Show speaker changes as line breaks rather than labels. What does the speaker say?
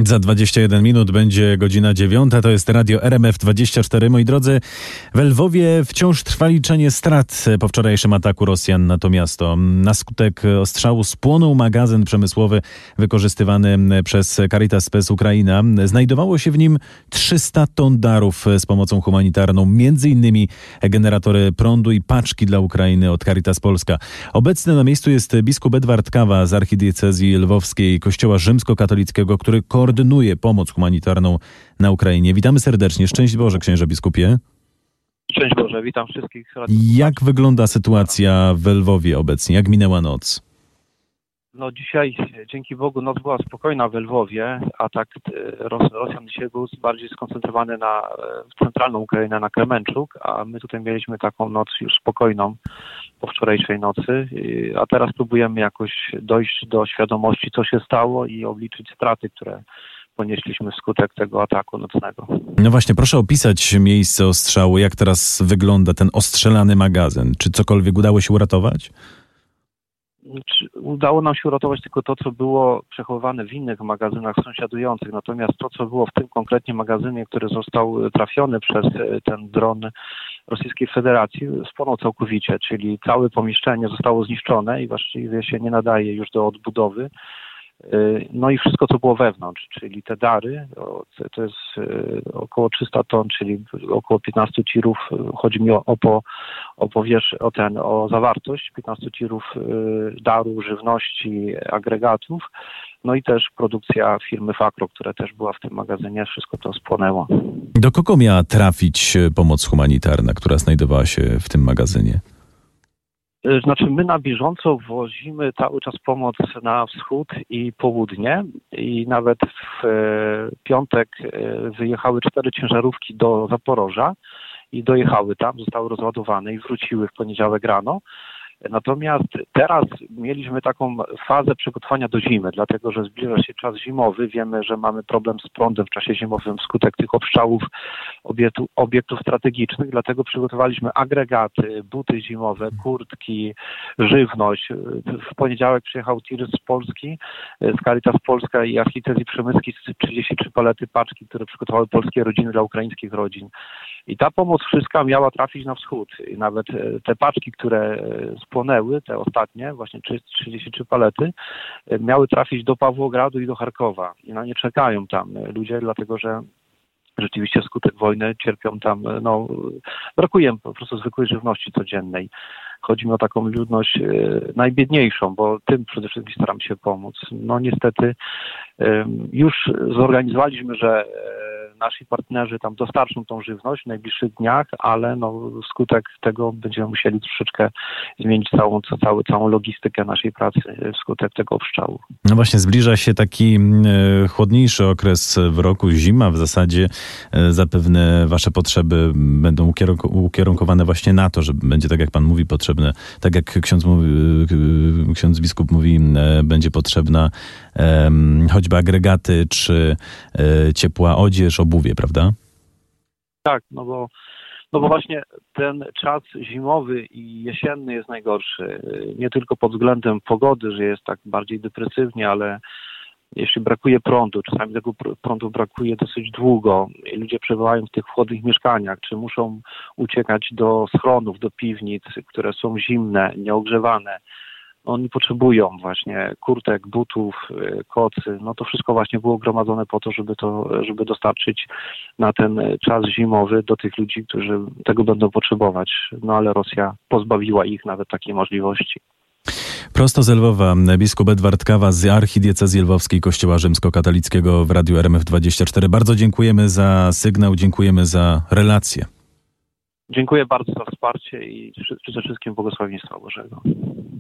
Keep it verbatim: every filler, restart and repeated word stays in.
Za dwadzieścia jeden minut będzie godzina dziewiąta. To jest Radio R M F dwadzieścia cztery. Moi drodzy, w Lwowie wciąż trwa liczenie strat po wczorajszym ataku Rosjan na to miasto. Na skutek ostrzału spłonął magazyn przemysłowy wykorzystywany przez Caritas Spes Ukraina. Znajdowało się w nim trzysta ton darów z pomocą humanitarną, między innymi generatory prądu i paczki dla Ukrainy od Caritas Polska. Obecny na miejscu jest biskup Edward Kawa z archidiecezji lwowskiej Kościoła Rzymskokatolickiego, który koordynuje pomoc humanitarną na Ukrainie. Witamy serdecznie. Szczęść Boże, księże biskupie.
Szczęść Boże, witam wszystkich.
Jak wygląda sytuacja w Lwowie obecnie? Jak minęła noc?
No dzisiaj, dzięki Bogu, noc była spokojna w Lwowie. Atak Ros- Rosjan dzisiaj był bardziej skoncentrowany na centralną Ukrainę, na Kremenczuk, a my tutaj mieliśmy taką noc już spokojną po wczorajszej nocy, a teraz próbujemy jakoś dojść do świadomości, co się stało i obliczyć straty, które ponieśliśmy wskutek tego ataku nocnego.
No właśnie, proszę opisać miejsce ostrzału. Jak teraz wygląda ten ostrzelany magazyn? Czy cokolwiek udało się uratować?
Udało nam się uratować tylko to, co było przechowywane w innych magazynach sąsiadujących. Natomiast to, co było w tym konkretnie magazynie, który został trafiony przez ten dron Rosyjskiej Federacji, spłonął całkowicie, czyli całe pomieszczenie zostało zniszczone i właściwie się nie nadaje już do odbudowy. No i wszystko, co było wewnątrz, czyli te dary, to jest około trzysta ton, czyli około piętnaście tirów, chodzi mi o, o, po, o, powierz, o, ten, o zawartość piętnaście tirów daru, żywności, agregatów, no i też produkcja firmy Fakro, która też była w tym magazynie, wszystko to spłonęło.
Do kogo miała trafić pomoc humanitarna, która znajdowała się w tym magazynie?
Znaczy my na bieżąco wozimy cały czas pomoc na wschód i południe i nawet w piątek wyjechały cztery ciężarówki do Zaporoża i dojechały tam, zostały rozładowane i wróciły w poniedziałek rano. Natomiast teraz mieliśmy taką fazę przygotowania do zimy, dlatego że zbliża się czas zimowy. Wiemy, że mamy problem z prądem w czasie zimowym wskutek tych obstrzałów obiektu, obiektów strategicznych, dlatego przygotowaliśmy agregaty, buty zimowe, kurtki, żywność. W poniedziałek przyjechał tir z Polski, z Caritas Polska i Archidiecezji Przemyskiej trzydzieści trzy palety paczki, które przygotowały polskie rodziny dla ukraińskich rodzin. I ta pomoc wszystka miała trafić na wschód. I nawet te paczki, które spłonęły, te ostatnie, właśnie trzydzieści trzy palety, miały trafić do Pawłogradu i do Charkowa. I na nie czekają tam ludzie, dlatego że rzeczywiście skutek wojny cierpią tam, no, brakuje po prostu zwykłej żywności codziennej. Chodzi mi o taką ludność najbiedniejszą, bo tym przede wszystkim staram się pomóc. No niestety już zorganizowaliśmy, że nasi partnerzy tam dostarczą tą żywność w najbliższych dniach, ale no wskutek tego będziemy musieli troszeczkę zmienić całą, całą, całą logistykę naszej pracy wskutek tego obstrzału.
No właśnie, zbliża się taki chłodniejszy okres w roku, zima w zasadzie. Zapewne wasze potrzeby będą ukierunkowane właśnie na to, że będzie, tak jak pan mówi, potrzebne, tak jak ksiądz, mówi, ksiądz biskup mówi, będzie potrzebna um, choćby agregaty, czy e, ciepła odzież, obuwie, prawda?
Tak, no bo, no bo właśnie ten czas zimowy i jesienny jest najgorszy. Nie tylko pod względem pogody, że jest tak bardziej depresywnie, ale jeśli brakuje prądu, czasami tego prądu brakuje dosyć długo i ludzie przebywają w tych chłodnych mieszkaniach, czy muszą uciekać do schronów, do piwnic, które są zimne, nieogrzewane. Oni potrzebują właśnie kurtek, butów, kocy. No to wszystko właśnie było gromadzone po to, żeby to, żeby dostarczyć na ten czas zimowy do tych ludzi, którzy tego będą potrzebować. No ale Rosja pozbawiła ich nawet takiej możliwości.
Prosto z Lwowa, biskup Edward Kawa z archidiecezji lwowskiej Kościoła Rzymskokatolickiego w Radiu R M F dwadzieścia cztery. Bardzo dziękujemy za sygnał, dziękujemy za relację.
Dziękuję bardzo za wsparcie i życzę wszystkim błogosławieństwa Bożego.